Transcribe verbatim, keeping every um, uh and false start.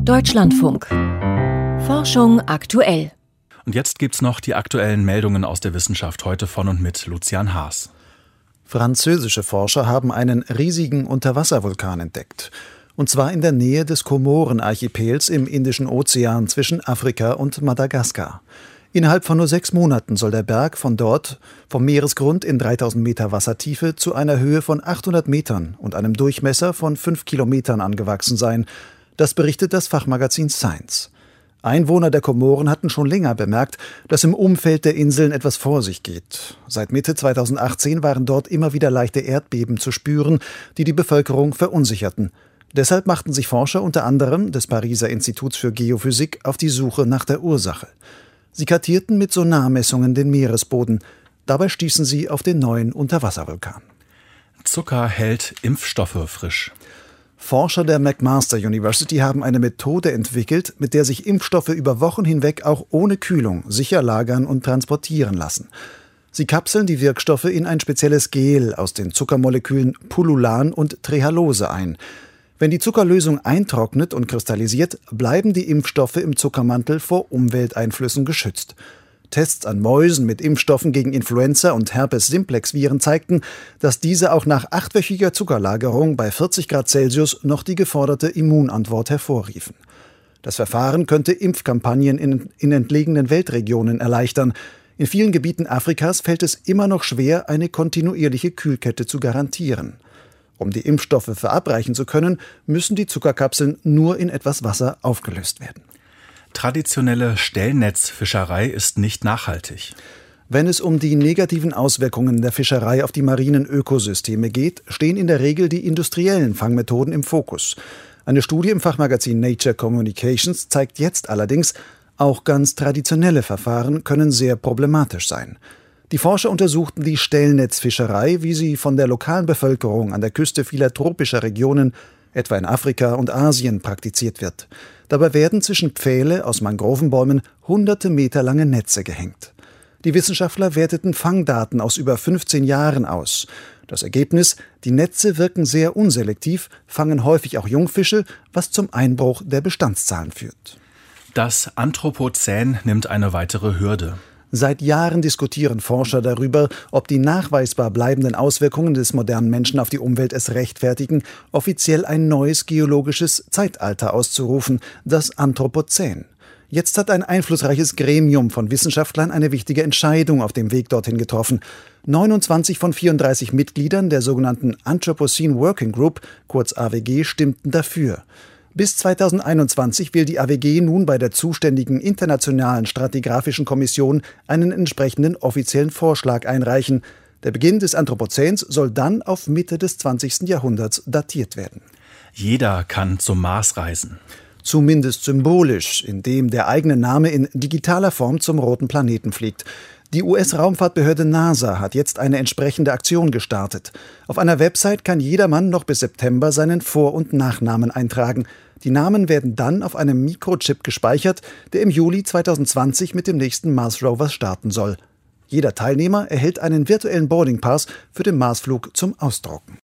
Deutschlandfunk. Forschung aktuell. Und jetzt gibt's noch die aktuellen Meldungen aus der Wissenschaft heute von und mit Lucian Haas. Französische Forscher haben einen riesigen Unterwasservulkan entdeckt. Und zwar in der Nähe des Komorenarchipels im Indischen Ozean zwischen Afrika und Madagaskar. Innerhalb von nur sechs Monaten soll der Berg von dort, vom Meeresgrund in dreitausend Meter Wassertiefe, zu einer Höhe von achthundert Metern und einem Durchmesser von fünf Kilometern angewachsen sein. Das berichtet das Fachmagazin Science. Einwohner der Komoren hatten schon länger bemerkt, dass im Umfeld der Inseln etwas vor sich geht. Seit Mitte zweitausendachtzehn waren dort immer wieder leichte Erdbeben zu spüren, die die Bevölkerung verunsicherten. Deshalb machten sich Forscher unter anderem des Pariser Instituts für Geophysik auf die Suche nach der Ursache. Sie kartierten mit Sonarmessungen den Meeresboden. Dabei stießen sie auf den neuen Unterwasservulkan. Zucker hält Impfstoffe frisch. Forscher der McMaster University haben eine Methode entwickelt, mit der sich Impfstoffe über Wochen hinweg auch ohne Kühlung sicher lagern und transportieren lassen. Sie kapseln die Wirkstoffe in ein spezielles Gel aus den Zuckermolekülen Pullulan und Trehalose ein. Wenn die Zuckerlösung eintrocknet und kristallisiert, bleiben die Impfstoffe im Zuckermantel vor Umwelteinflüssen geschützt. Tests an Mäusen mit Impfstoffen gegen Influenza und Herpes-Simplex-Viren zeigten, dass diese auch nach achtwöchiger Zuckerlagerung bei vierzig Grad Celsius noch die geforderte Immunantwort hervorriefen. Das Verfahren könnte Impfkampagnen in, in entlegenen Weltregionen erleichtern. In vielen Gebieten Afrikas fällt es immer noch schwer, eine kontinuierliche Kühlkette zu garantieren. Um die Impfstoffe verabreichen zu können, müssen die Zuckerkapseln nur in etwas Wasser aufgelöst werden. Traditionelle Stellnetzfischerei ist nicht nachhaltig. Wenn es um die negativen Auswirkungen der Fischerei auf die marinen Ökosysteme geht, stehen in der Regel die industriellen Fangmethoden im Fokus. Eine Studie im Fachmagazin Nature Communications zeigt jetzt allerdings, auch ganz traditionelle Verfahren können sehr problematisch sein. Die Forscher untersuchten die Stellnetzfischerei, wie sie von der lokalen Bevölkerung an der Küste vieler tropischer Regionen, etwa in Afrika und Asien, praktiziert wird. Dabei werden zwischen Pfähle aus Mangrovenbäumen hunderte Meter lange Netze gehängt. Die Wissenschaftler werteten Fangdaten aus über fünfzehn Jahren aus. Das Ergebnis: Die Netze wirken sehr unselektiv, fangen häufig auch Jungfische, was zum Einbruch der Bestandszahlen führt. Das Anthropozän nimmt eine weitere Hürde. Seit Jahren diskutieren Forscher darüber, ob die nachweisbar bleibenden Auswirkungen des modernen Menschen auf die Umwelt es rechtfertigen, offiziell ein neues geologisches Zeitalter auszurufen, das Anthropozän. Jetzt hat ein einflussreiches Gremium von Wissenschaftlern eine wichtige Entscheidung auf dem Weg dorthin getroffen. neunundzwanzig von vierunddreißig Mitgliedern der sogenannten Anthropocene Working Group, kurz A W G, stimmten dafür. Bis zweitausendeinundzwanzig will die A W G nun bei der zuständigen Internationalen Stratigraphischen Kommission einen entsprechenden offiziellen Vorschlag einreichen. Der Beginn des Anthropozäns soll dann auf Mitte des zwanzigsten Jahrhunderts datiert werden. Jeder kann zum Mars reisen. Zumindest symbolisch, indem der eigene Name in digitaler Form zum roten Planeten fliegt. Die U S-Raumfahrtbehörde NASA hat jetzt eine entsprechende Aktion gestartet. Auf einer Website kann jedermann noch bis September seinen Vor- und Nachnamen eintragen. Die Namen werden dann auf einem Mikrochip gespeichert, der im Juli zweitausendzwanzig mit dem nächsten Mars-Rover starten soll. Jeder Teilnehmer erhält einen virtuellen Boarding Pass für den Marsflug zum Ausdrucken.